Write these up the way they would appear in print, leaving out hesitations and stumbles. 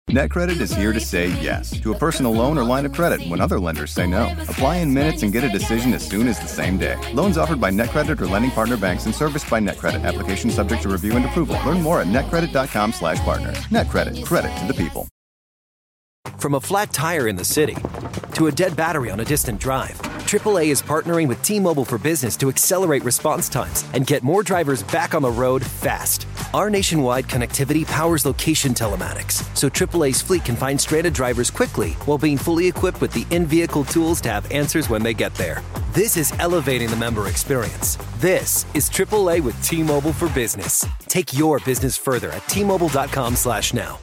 NetCredit is here to say yes to a personal loan or line of credit when other lenders say no. Apply in minutes and get a decision as soon as the same day. Loans offered by NetCredit or lending partner banks and serviced by NetCredit. Application subject to review and approval. Learn more at netcredit.com/partner. NetCredit. Credit to the people. From a flat tire in the city to a dead battery on a distant drive, AAA is partnering with T-Mobile for Business to accelerate response times and get more drivers back on the road fast. Our nationwide connectivity powers location telematics, so AAA's fleet can find stranded drivers quickly while being fully equipped with the in-vehicle tools to have answers when they get there. This is elevating the member experience. This is AAA with T-Mobile for Business. Take your business further at T-Mobile.com/now.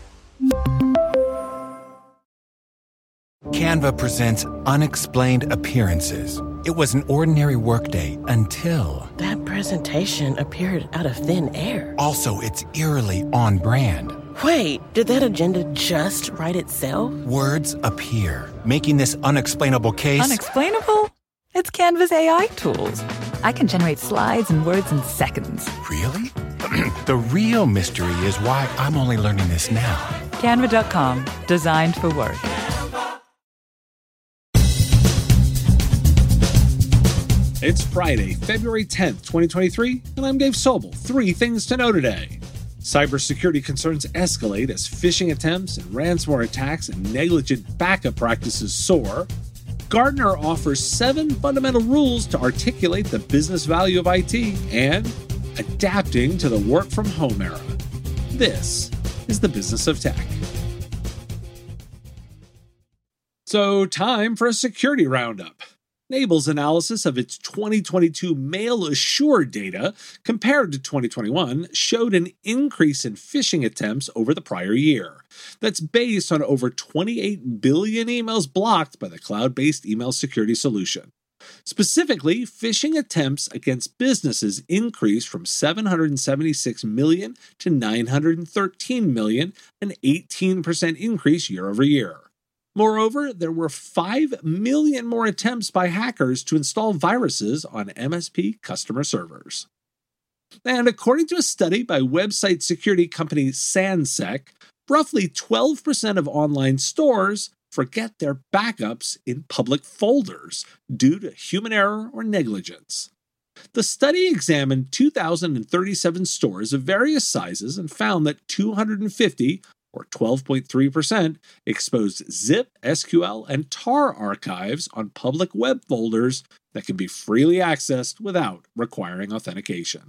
Canva presents Unexplained Appearances. It was an ordinary workday until... That presentation appeared out of thin air. Also, it's eerily on brand. Wait, did that agenda just write itself? Words appear, making this unexplainable case... Unexplainable? It's Canva's AI tools. I can generate slides and words in seconds. Really? The real mystery is why I'm only learning this now. Canva.com. Designed for work. It's Friday, February 10th, 2023, and I'm Dave Sobel. 3 things to know today. Cybersecurity concerns escalate as phishing attempts and ransomware attacks and negligent backup practices soar. Gartner offers 7 fundamental rules to articulate the business value of IT and adapting to the work-from-home era. This is the Business of Tech. So, time for a security roundup. Nable's analysis of its 2022 Mail Assure data compared to 2021 showed an increase in phishing attempts over the prior year. That's based on over 28 billion emails blocked by the cloud-based email security solution. Specifically, phishing attempts against businesses increased from 776 million to 913 million, an 18% increase year over year. Moreover, there were 5 million more attempts by hackers to install viruses on MSP customer servers. And according to a study by website security company Sansec, roughly 12% of online stores forget their backups in public folders due to human error or negligence. The study examined 2,037 stores of various sizes and found that 250 or 12.3%, exposed zip, SQL, and tar archives on public web folders that can be freely accessed without requiring authentication.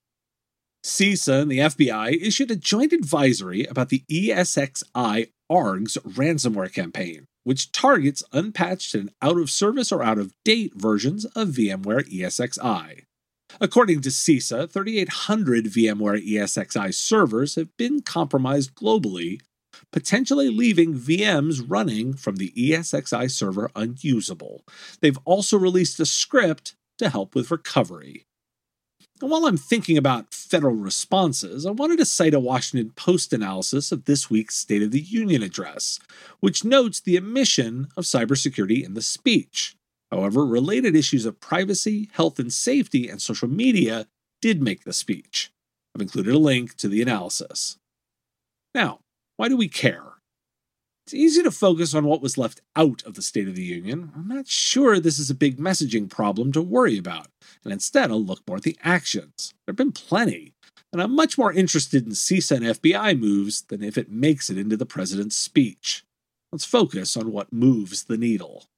CISA and the FBI issued a joint advisory about the ESXi ARGS ransomware campaign, which targets unpatched and out-of-service or out-of-date versions of VMware ESXi. According to CISA, 3,800 VMware ESXi servers have been compromised globally, potentially leaving VMs running from the ESXi server unusable. They've also released a script to help with recovery. And while I'm thinking about federal responses, I wanted to cite a Washington Post analysis of this week's State of the Union address, which notes the omission of cybersecurity in the speech. However, related issues of privacy, health and safety, and social media did make the speech. I've included a link to the analysis. Now, why do we care? It's easy to focus on what was left out of the State of the Union. I'm not sure this is a big messaging problem to worry about, and instead I'll look more at the actions. There have been plenty, and I'm much more interested in CISA and FBI moves than if it makes it into the president's speech. Let's focus on what moves the needle.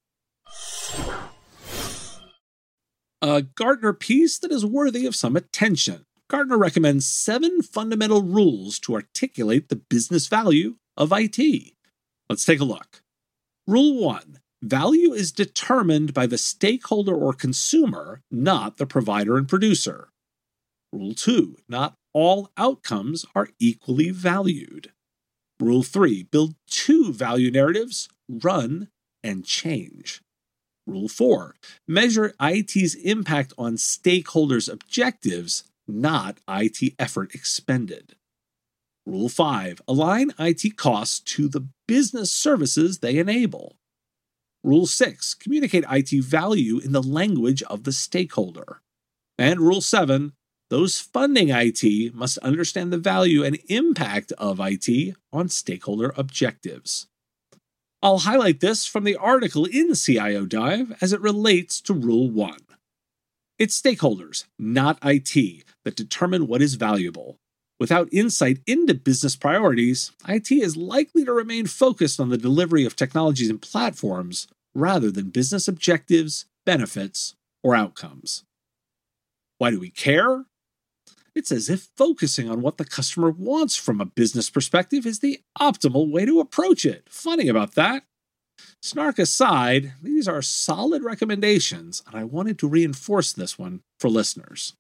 A Gartner piece that is worthy of some attention. Gartner recommends 7 fundamental rules to articulate the business value of IT. Let's take a look. Rule 1. Value is determined by the stakeholder or consumer, not the provider and producer. Rule 2. Not all outcomes are equally valued. Rule 3. Build 2 value narratives, run and change. Rule 4. Measure IT's impact on stakeholders' objectives, not IT effort expended. Rule 5. Align IT costs to the business services they enable. Rule 6. Communicate IT value in the language of the stakeholder. And Rule 7. those funding IT must understand the value and impact of IT on stakeholder objectives. I'll highlight this from the article in CIO Dive as it relates to Rule 1. It's stakeholders, not IT, that determine what is valuable. Without insight into business priorities, IT is likely to remain focused on the delivery of technologies and platforms rather than business objectives, benefits, or outcomes. Why do we care? It's as if focusing on what the customer wants from a business perspective is the optimal way to approach it. Funny about that. Snark aside, these are solid recommendations, and I wanted to reinforce this one for listeners.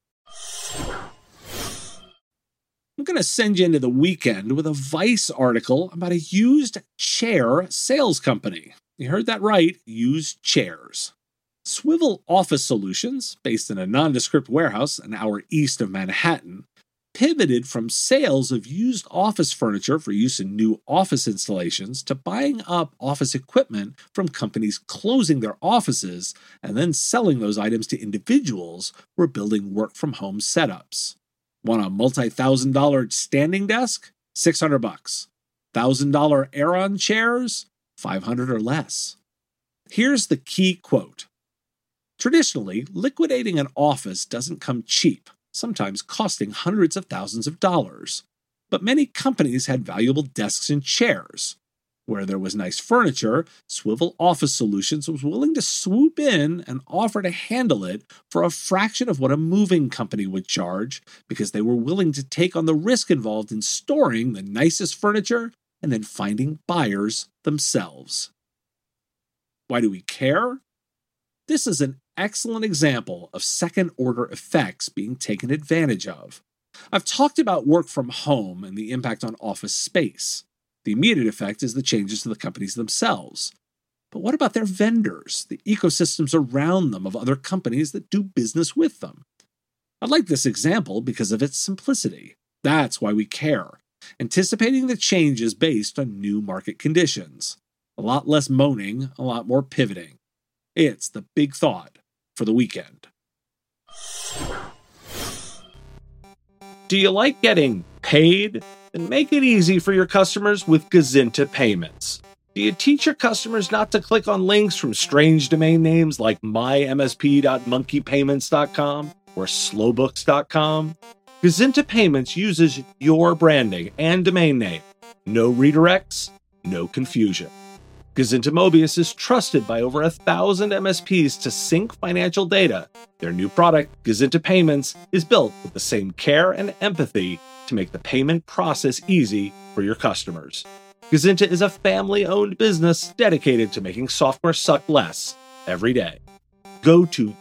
I'm going to send you into the weekend with a Vice article about a used chair sales company. You heard that right, used chairs. Swivel Office Solutions, based in a nondescript warehouse an hour east of Manhattan, pivoted from sales of used office furniture for use in new office installations to buying up office equipment from companies closing their offices and then selling those items to individuals who are building work-from-home setups. Want a multi-$1,000 standing desk? $600. $1,000 Aeron chairs? $500 or less. Here's the key quote. Traditionally, liquidating an office doesn't come cheap, sometimes costing hundreds of thousands of dollars. But many companies had valuable desks and chairs. Where there was nice furniture, Swivel Office Solutions was willing to swoop in and offer to handle it for a fraction of what a moving company would charge because they were willing to take on the risk involved in storing the nicest furniture and then finding buyers themselves. Why do we care? This is an excellent example of second-order effects being taken advantage of. I've talked about work from home and the impact on office space. The immediate effect is the changes to the companies themselves. But what about their vendors, the ecosystems around them of other companies that do business with them? I like this example because of its simplicity. That's why we care. Anticipating the changes based on new market conditions. A lot less moaning, a lot more pivoting. It's the big thought for the weekend. Do you like getting paid? Then make it easy for your customers with Gazinta Payments. Do you teach your customers not to click on links from strange domain names like mymsp.monkeypayments.com or slowbooks.com? Gazinta Payments uses your branding and domain name. No redirects, no confusion. Gazinta Mobius is trusted by over 1,000 MSPs to sync financial data. Their new product, Gazinta Payments, is built with the same care and empathy to make the payment process easy for your customers. Gazinta is a family-owned business dedicated to making software suck less every day. Go to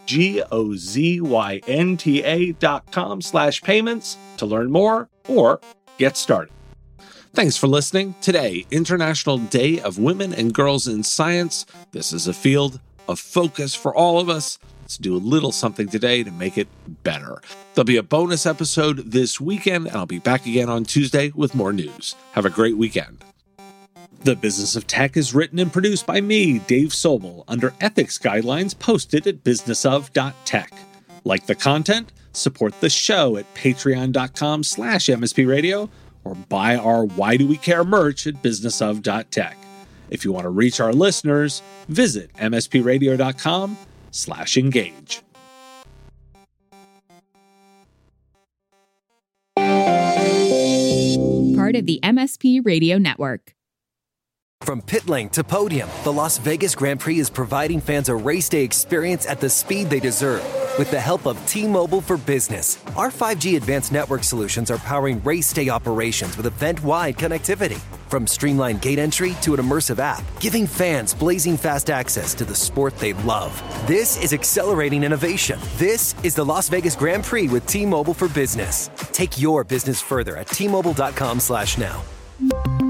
gozynta.com/payments to learn more or get started. Thanks for listening. Today, International Day of Women and Girls in Science. This is a field of focus for all of us. Let's do a little something today to make it better. There'll be a bonus episode this weekend, and I'll be back again on Tuesday with more news. Have a great weekend. The Business of Tech is written and produced by me, Dave Sobel, under ethics guidelines posted at businessof.tech. Like the content? Support the show at patreon.com/MSPradio or buy our Why Do We Care merch at businessof.tech. If you want to reach our listeners, visit mspradio.com/engage. Part of the MSP Radio Network. From pit lane to podium, the Las Vegas Grand Prix is providing fans a race day experience at the speed they deserve. With the help of T-Mobile for Business, our 5G advanced network solutions are powering race day operations with event-wide connectivity. From streamlined gate entry to an immersive app, giving fans blazing fast access to the sport they love. This is accelerating innovation. This is the Las Vegas Grand Prix with T-Mobile for Business. Take your business further at T-Mobile.com/now.